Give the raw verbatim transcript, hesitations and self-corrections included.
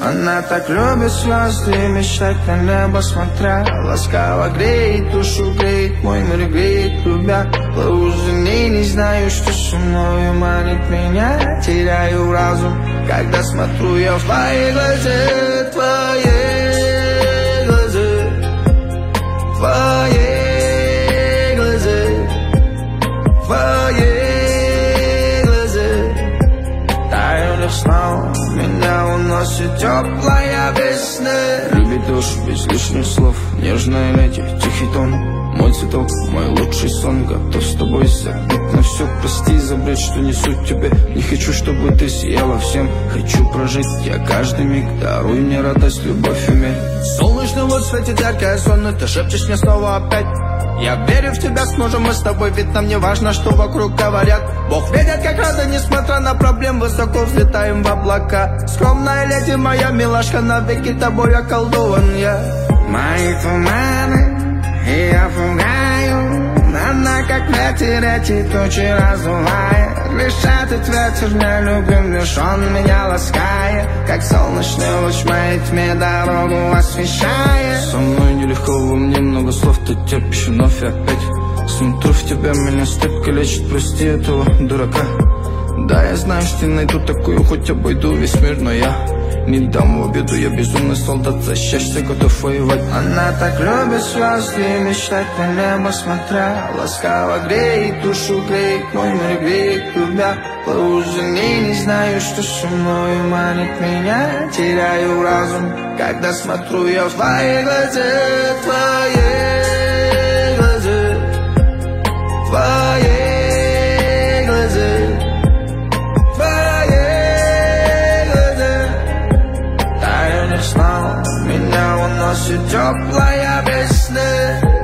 Она так любит звезды и мечтать на небо смотря. Ласково греет душу, греет мой мир, греет любя. Плыву за ней, не знаю, что со мною манит меня. Теряю разум, когда смотрю я в твои глаза, твои глаза, твои глаза, твои глаза. Таю снова меня уносит теплая весна. Любит душу без лишних слов, нежная леди, тихий тон. Мой цветок, мой лучший сон. Готов с тобой забыть на все. Прости за бред, что несу тебе. Не хочу, чтобы ты сияла всем. Хочу прожить я каждый миг. Даруй мне радость, любовь и мир. Солнечный луч светит яркое сонно. Ты шепчешь мне снова опять. Я верю в тебя, сможем мы с тобой. Ведь нам не важно, что вокруг говорят. Бог видит, как рада, несмотря на проблем. Высоко взлетаем в облака. Скромная леди, моя милашка, навеки тобой околдован я. Мои туманы, и я пугаю. Она как ветер, эти тучи раздувает. Лишь этот ветер не любим, лишь он меня ласкает. Как солнечный луч в моей тьме дорогу освещает. Со мной нелегко, во мне много слов. Ты терпишь вновь и опять. Смотрю в тебя, меня стыдка лечит. Прости этого дурака. Да, я знаю, что найду такую, хоть обойду весь мир, но я не дам в обиду, я безумный солдат, за счастье готов воевать. Она так любит звезды и мечтать на небо смотря. Ласково греет душу, греет мой мир, греет любя. Плыву за ней, не знаю, что со мною манит меня. Теряю разум, когда смотрю я в твои глаза, твои глаза, твои глаза. Снова меня уносит теплая весна.